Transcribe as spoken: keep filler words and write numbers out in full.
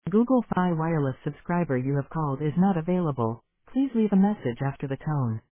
Google Fi Wireless subscriber you have called is not available. Please leave a message after the tone.